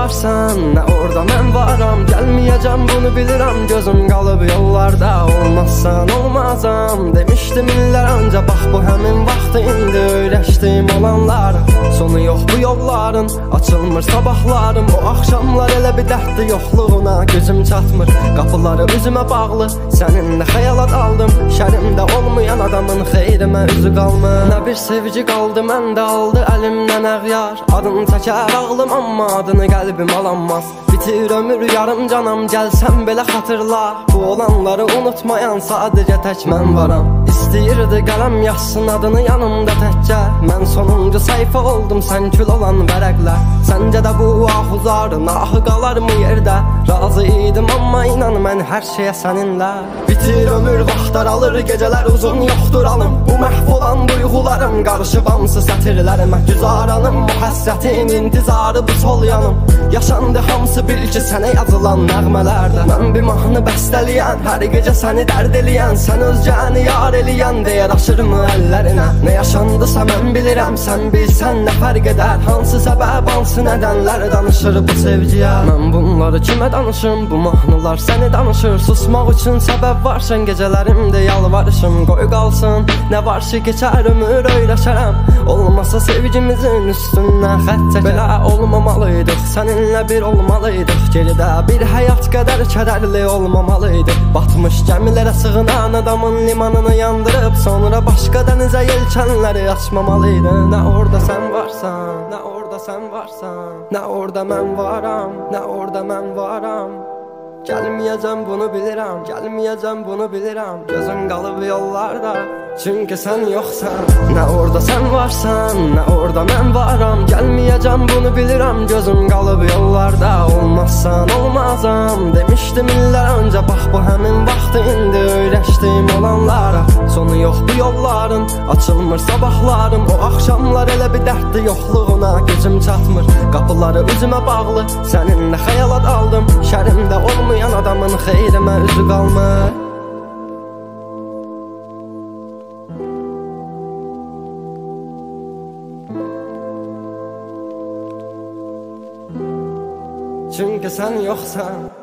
varsan, nə orada mən varam. Gəlməyəcəm bunu bilirəm, gözüm qalıb yollarda. Olmazsan olmazam demişdim illər öncə. Bax bu həmin vaxtı indi öyrəşdim olanlar. Sonu yox bu yolların, açılmır sabahlarım. O axşamlar elə bir dərddi, yoxluğuna gözüm çatmır. Qapıları üzümə bağlı, səninlə xəyala daldım. Şərimdə olmayan adamın xeyrimə üzü qalmır. Nə bir sevgi qaldı məndə, aldı əlimdən əğyar. Adını çəkər ağlım, amma adını qəlbim alanmaz. Bitir ömür yarım canam, gəlsən belə xatırla. Bu olanları unutmayan sadəcə tək mən varam. İstəyirdi qələm yazsın adını yanımda təkcə. Mən sonuncu sayfa oldum, sən kül olan vərəqlər. Səncə də bu ahuzarın ahı qalar mı yerdə? Razı idim amma inan mən hər şeyə səninlə. Bitir ömür vaxtlar alır, gecələr uzun yoxdur alım. Bu məhv olan duyğularım qarışıb hamısı sətirlərimə. Güzaranım bu həsrətin intizarı bu sol yanım. Yaşandı hamısı bil ki sənə yazılan nəğmələrdə. Mən bir mahnı bəstələyən, hər gecə səni dərd eləyən. Sən özgəni yar eləyən deyə aşırmı əllərinə. Nə yaşandısa mən bilirəm, sən bilsən nə fərq edər. Hansı səbəb, hansı nədənlər danışır bu sevgiyə. Mən bunları kimə danışım, bu mahnılar səni danışır. Susmaq üçün səbəb varsan gecələrimdə yalvarışım. Qoy qalsın, nə var ki keçər ömür öyrəşərəm. Olmasa sevgimizin üstündən xət çəkər. Belə olmamalıydıq, səninlə bir olmalıydıq. Geridə bir həyat qədər kədərli olmamalıydıq. Batmış gəmilərə sığınan adamın limanını yandırıb, sonra başqa dənizə yelkənləri açmamalıydın. Nə orada sən varsan, nə orada sən varsan, nə orada mən varam, nə orada mən varam. Gəlməyəcəm bunu bilirəm, gəlməyəcəm bunu bilirəm. Gözüm qalıb yollarda, çünki sən yoxsan. Nə orada sən varsan, nə orada mən varam. Gəlməyəcəm bunu bilirəm, gözüm qalıb yollarda. Olmazsan olmazam demişdim illər öncə. Bax bu həmin vaxtı indi öyrəşdim olanlara. Sonu yox bu yolların, açılmır sabahlarım. O axşamlar elə bir dərddi, yoxluğuna gözüm çatmır. Qapıları üzümə bağlı, səninlə xəyala daldım. Şərimdə olmayan adamın xeyrimə üzü qalmır. Çünki sən yoxsan.